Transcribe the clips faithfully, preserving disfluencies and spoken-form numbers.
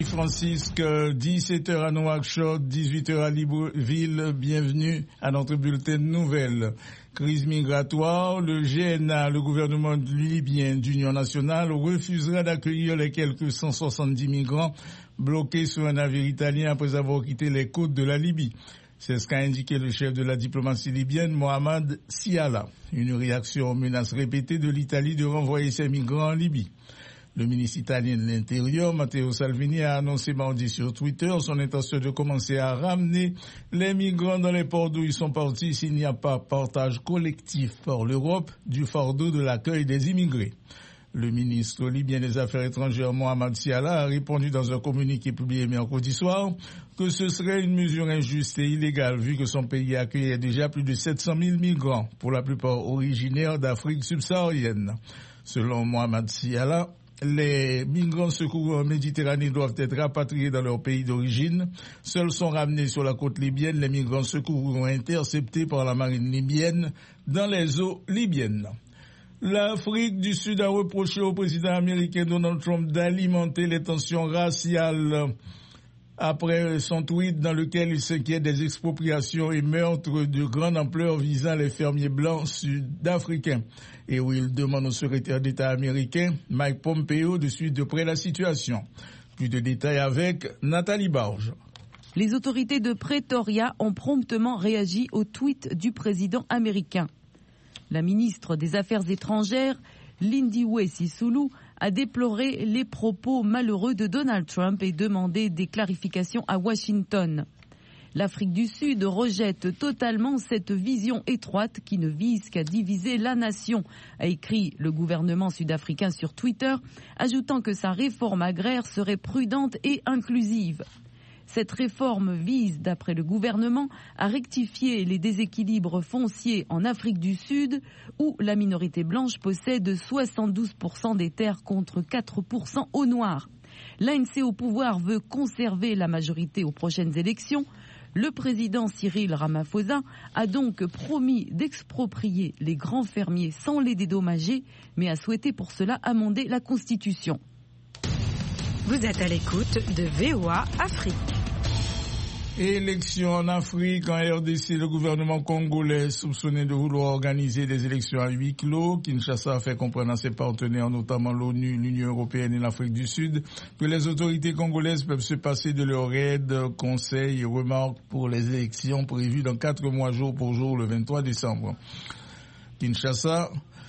Francisque, dix-sept heures à Nouakchott, dix-huit heures à Libreville. Bienvenue à notre bulletin de nouvelles. Crise migratoire, le G N A, le gouvernement libyen d'Union nationale, refusera d'accueillir les quelques cent soixante-dix migrants bloqués sur un navire italien après avoir quitté les côtes de la Libye. C'est ce qu'a indiqué le chef de la diplomatie libyenne, Mohamed Siala. Une réaction aux menaces répétées de l'Italie de renvoyer ses migrants en Libye. Le ministre italien de l'Intérieur, Matteo Salvini, a annoncé mardi sur Twitter son intention de commencer à ramener les migrants dans les ports d'où ils sont partis s'il n'y a pas partage collectif par l'Europe du fardeau de l'accueil des immigrés. Le ministre libyen des Affaires étrangères, Mohamed Siala, a répondu dans un communiqué publié mercredi soir que ce serait une mesure injuste et illégale vu que son pays accueillait déjà plus de sept cent mille migrants, pour la plupart originaires d'Afrique subsaharienne. Selon Mohamed Siala, les migrants secourus en Méditerranée doivent être rapatriés dans leur pays d'origine. Seuls sont ramenés sur la côte libyenne les migrants secourus interceptés par la marine libyenne dans les eaux libyennes. L'Afrique du Sud a reproché au président américain Donald Trump d'alimenter les tensions raciales après son tweet dans lequel il s'inquiète des expropriations et meurtres de grande ampleur visant les fermiers blancs sud-africains et où il demande au secrétaire d'État américain Mike Pompeo de suivre de près la situation. Plus de détails avec Nathalie Barge. Les autorités de Pretoria ont promptement réagi au tweet du président américain. La ministre des Affaires étrangères, Lindiwe Sisulu, a déploré les propos malheureux de Donald Trump et demandé des clarifications à Washington. L'Afrique du Sud rejette totalement cette vision étroite qui ne vise qu'à diviser la nation, a écrit le gouvernement sud-africain sur Twitter, ajoutant que sa réforme agraire serait prudente et inclusive. Cette réforme vise, d'après le gouvernement, à rectifier les déséquilibres fonciers en Afrique du Sud, où la minorité blanche possède soixante-douze pour cent des terres contre quatre pour cent aux Noirs. L'A N C au pouvoir veut conserver la majorité aux prochaines élections. Le président Cyril Ramaphosa a donc promis d'exproprier les grands fermiers sans les dédommager, mais a souhaité pour cela amender la Constitution. Vous êtes à l'écoute de V O A Afrique. Élections en Afrique, en R D C, le gouvernement congolais soupçonné de vouloir organiser des élections à huis clos. Kinshasa a fait comprendre à ses partenaires, notamment l'ONU, l'Union européenne et l'Afrique du Sud, que les autorités congolaises peuvent se passer de leur aide, conseils et remarques pour les élections prévues dans quatre mois jour pour jour le vingt-trois décembre. Kinshasa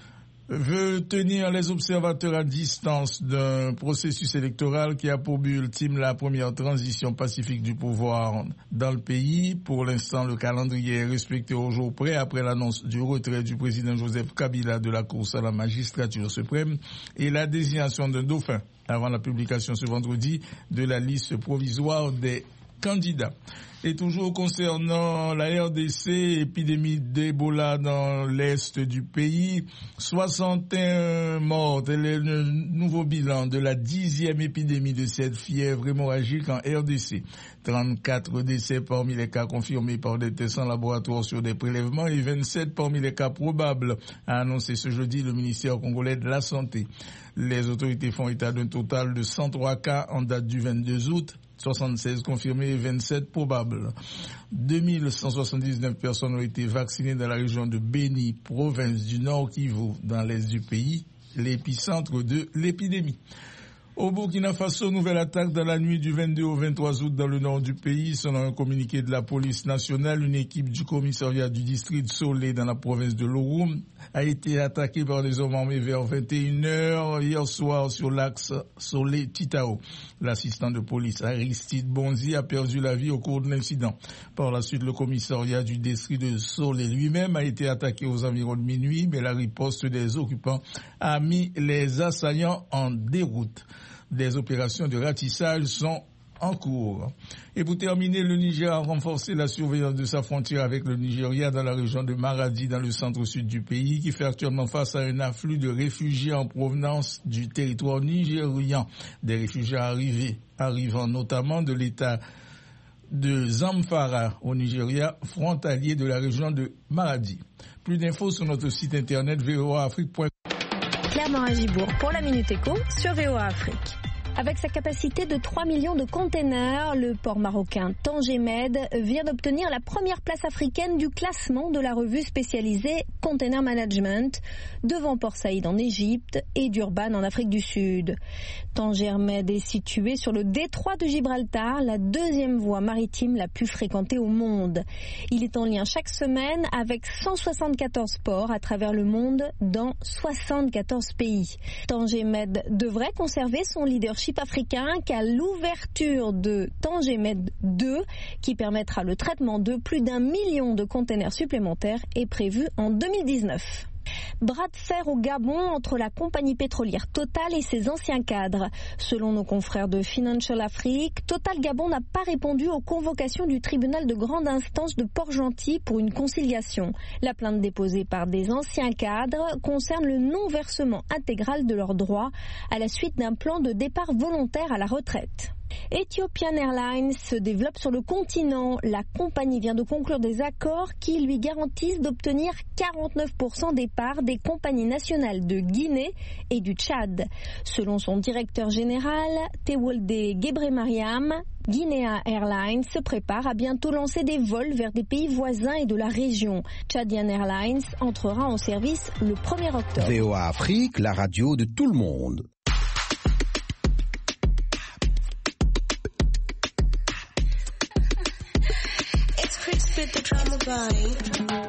veut tenir les observateurs à distance d'un processus électoral qui a pour but ultime la première transition pacifique du pouvoir dans le pays. Pour l'instant, le calendrier est respecté au jour près après l'annonce du retrait du président Joseph Kabila de la course à la magistrature suprême et la désignation d'un dauphin avant la publication ce vendredi de la liste provisoire des candidats. Et toujours concernant la R D C, épidémie d'Ebola dans l'est du pays, soixante et un morts, tel est le nouveau bilan de la dixième épidémie de cette fièvre hémorragique en R D C. trente-quatre décès parmi les cas confirmés par des tests en laboratoire sur des prélèvements et vingt-sept parmi les cas probables, a annoncé ce jeudi le ministère congolais de la Santé. Les autorités font état d'un total de cent trois cas en date du vingt-deux août. soixante-seize confirmés et vingt-sept probables. deux mille cent soixante-dix-neuf personnes ont été vaccinées dans la région de Béni, province du Nord Kivu, dans l'est du pays, l'épicentre de l'épidémie. Au Burkina Faso, nouvelle attaque dans la nuit du vingt-deux au vingt-trois août dans le nord du pays. Selon un communiqué de la police nationale, une équipe du commissariat du district Solé dans la province de Loroum a été attaquée par des hommes armés vers vingt et une heures hier soir sur l'axe Solé-Titao. L'assistant de police Aristide Bonzi a perdu la vie au cours de l'incident. Par la suite, le commissariat du district de Solé lui-même a été attaqué aux environs de minuit, mais la riposte des occupants a mis les assaillants en déroute. Des opérations de ratissage sont en cours. Et pour terminer, le Niger a renforcé la surveillance de sa frontière avec le Nigeria dans la région de Maradi, dans le centre-sud du pays, qui fait actuellement face à un afflux de réfugiés en provenance du territoire nigérian. Des réfugiés arrivés, arrivant notamment de l'État de Zamfara au Nigeria, frontalier de la région de Maradi. Plus d'infos sur notre site internet v o a afrique point com. Clairement à Gibourg pour la Minute Éco sur V O A Afrique. Avec sa capacité de trois millions de containers, le port marocain Tanger Med vient d'obtenir la première place africaine du classement de la revue spécialisée Container Management, devant Port Saïd en Égypte et Durban en Afrique du Sud. Tanger Med est situé sur le détroit de Gibraltar, la deuxième voie maritime la plus fréquentée au monde. Il est en lien chaque semaine avec cent soixante-quatorze ports à travers le monde dans soixante-quatorze pays. Tanger Med devrait conserver son leadership africain qu'à l'ouverture de Tanger Med deux, qui permettra le traitement de plus d'un million de containers supplémentaires, est prévu en deux mille dix-neuf. Bras de fer au Gabon entre la compagnie pétrolière Total et ses anciens cadres. Selon nos confrères de Financial Afrique, Total Gabon n'a pas répondu aux convocations du tribunal de grande instance de Port-Gentil pour une conciliation. La plainte déposée par des anciens cadres concerne le non-versement intégral de leurs droits à la suite d'un plan de départ volontaire à la retraite. Ethiopian Airlines se développe sur le continent. La compagnie vient de conclure des accords qui lui garantissent d'obtenir quarante-neuf pour cent des parts des compagnies nationales de Guinée et du Tchad. Selon son directeur général, Tewolde Gebremariam, Guinea Airlines se prépare à bientôt lancer des vols vers des pays voisins et de la région. Tchadian Airlines entrera en service le premier octobre. V O A Afrique, la radio de tout le monde. Spit the drama by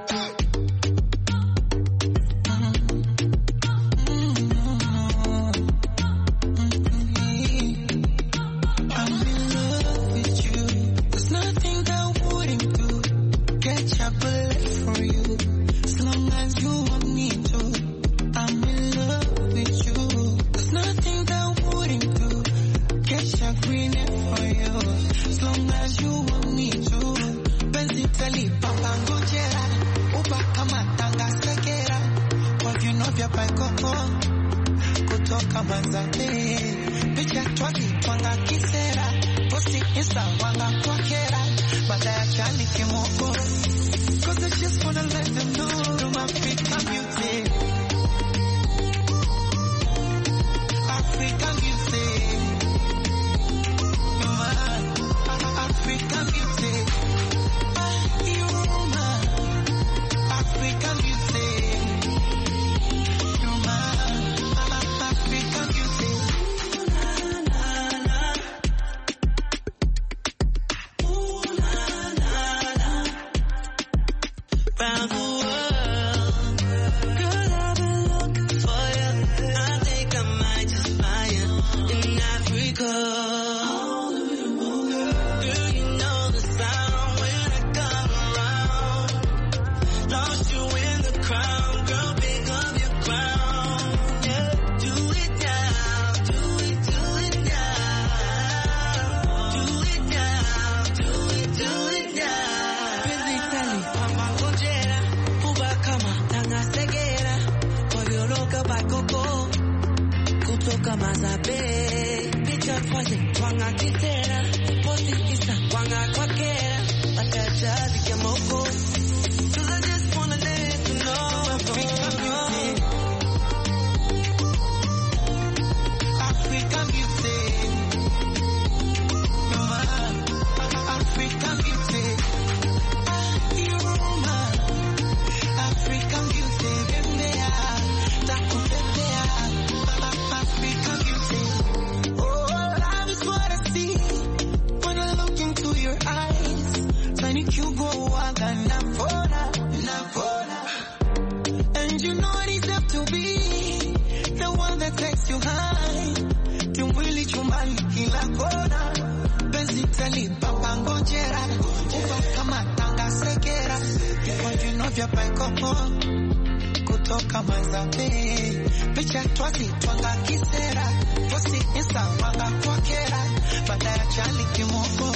kutoka Mazambe, picha twazi twanga kisera, posi insta wanga kwa kera, baada ya chali kimoko